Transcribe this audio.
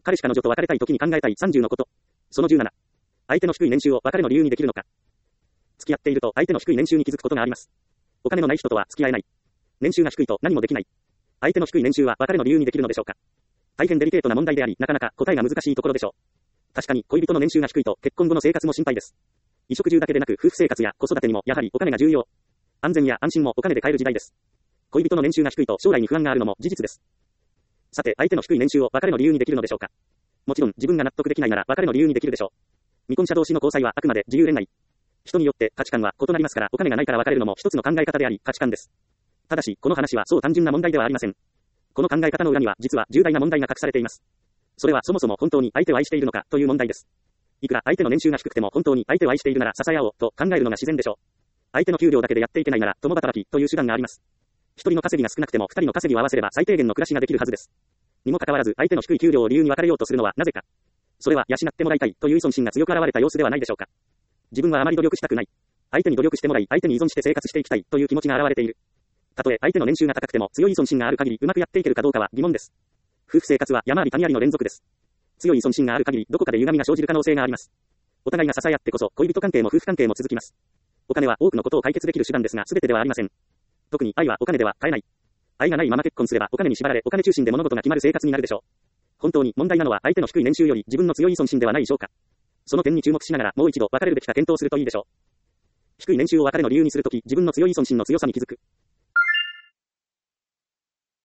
彼氏彼女と別れたい時に考えたい30のこと。その17。相手の低い年収を別れの理由にできるのか。付き合っていると相手の低い年収に気づくことがあります。お金のない人とは付き合えない。年収が低いと何もできない。相手の低い年収は別れの理由にできるのでしょうか。大変デリケートな問題であり、なかなか答えが難しいところでしょう。確かに恋人の年収が低いと結婚後の生活も心配です。衣食住だけでなく夫婦生活や子育てにもやはりお金が重要。安全や安心もお金で買える時代です。恋人の年収が低いと将来に不安があるのも事実です。さて、相手の低い年収を別れの理由にできるのでしょうか。もちろん自分が納得できないなら別れの理由にできるでしょう。未婚者同士の交際はあくまで自由恋愛。人によって価値観は異なりますから、お金がないから別れるのも一つの考え方であり価値観です。ただし、この話はそう単純な問題ではありません。この考え方の裏には実は重大な問題が隠されています。それはそもそも本当に相手を愛しているのかという問題です。いくら相手の年収が低くても本当に相手を愛しているなら支え合おうと考えるのが自然でしょう。相手の給料だけでやっていけないなら共働きという手段があります。一人の稼ぎが少なくても二人の稼ぎを合わせれば最低限の暮らしができるはずです。にもかかわらず相手の低い給料を理由に別れようとするのはなぜか。それは養ってもらいたいという依存心が強く現れた様子ではないでしょうか。自分はあまり努力したくない。相手に努力してもらい相手に依存して生活していきたいという気持ちが現れている。たとえ相手の年収が高くても強い依存心がある限りうまくやっていけるかどうかは疑問です。夫婦生活は山あり谷ありの連続です。強い依存心がある限りどこかで歪みが生じる可能性があります。お互いが支え合ってこそ恋人関係も夫婦関係も続きます。お金は多くのことを解決できる手段ですが全てではありません。特に愛はお金では買えない。愛がないまま結婚すればお金に縛られお金中心で物事が決まる生活になるでしょう。本当に問題なのは相手の低い年収より自分の強い依存心ではないでしょうか。その点に注目しながらもう一度別れるべきか検討するといいでしょう。低い年収を別れの理由にするとき自分の強い依存心の強さに気づく。